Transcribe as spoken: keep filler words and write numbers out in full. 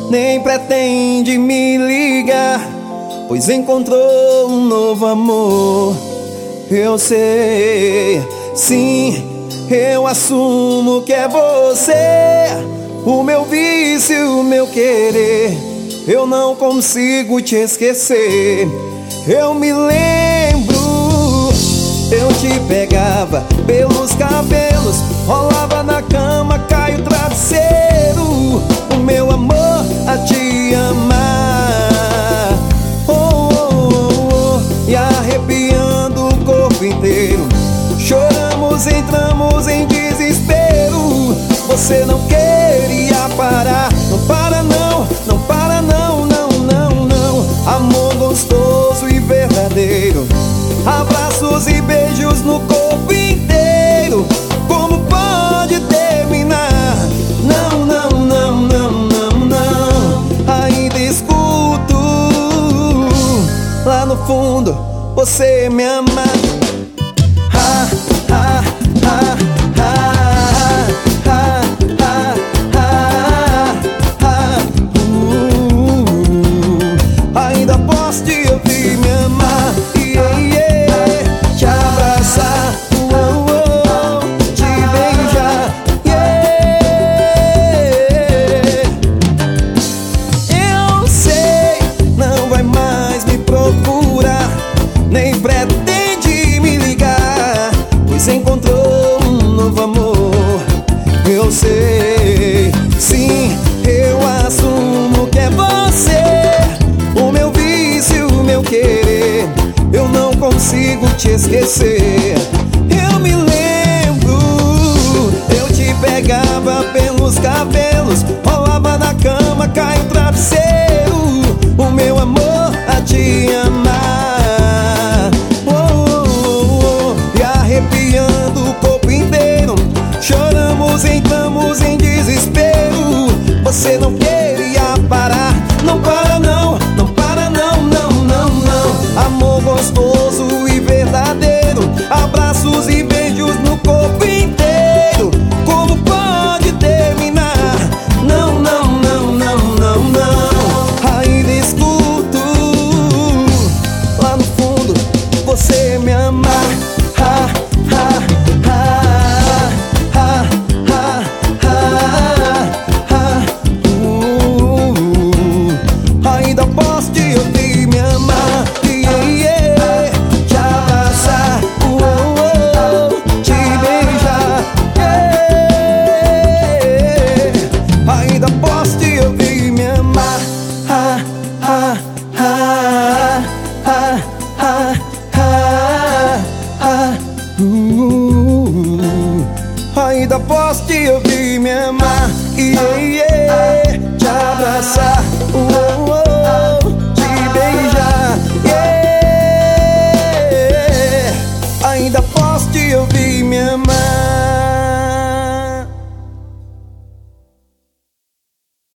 nem pretende me ligar, pois encontrou um novo amor. Eu sei, sim, eu assumo que é você, o meu vício, o meu querer. Eu não consigo te esquecer. Eu me lembro, eu te pegava pelos cabelos, rolava na cama, cai o travesseiro, o meu amor a te amar. Oh, oh, oh, oh, e arrepiando o corpo inteiro, choramos, entramos em desespero. Você não queria parar, não para não, não para não, não, não, não. Amor gostoso e verdadeiro, abraços e beijos no corpo inteiro. Como pode terminar? Não, não, não, não, não, não. Ainda escuto lá no fundo você me ama. Ha, ha, ha, ha. Nem pretende me ligar, pois encontrou um novo amor. Eu sei, sim, eu assumo que é você, o meu vício, o meu querer. Eu não consigo te esquecer. Eu me lembro, eu te pegava pelos cabelos, rolava na cama, cai o travesseiro, o meu amor a te amar. Arrepiando o corpo inteiro, choramos, entramos em desespero. Você não queria parar, não para não, não para não, não, não, não. Amor gostoso e verdadeiro, abraços e beijos no corpo inteiro. Como pode terminar? Não, não, não, não, não, não. Ainda escuto lá no fundo você me amar. Ha, ha, ha, ha, ha, ha, ha, uh, ainda posso te ouvir me amar, yeah, yeah, te abraçar, uh, uh, te beijar, yeah, ainda posso te ouvir me amar. Ha, ha, ha, ha, ha, ha. Uh, ainda posso te ouvir me amar, yeah, yeah, te abraçar, uh, uh, te beijar, yeah, ainda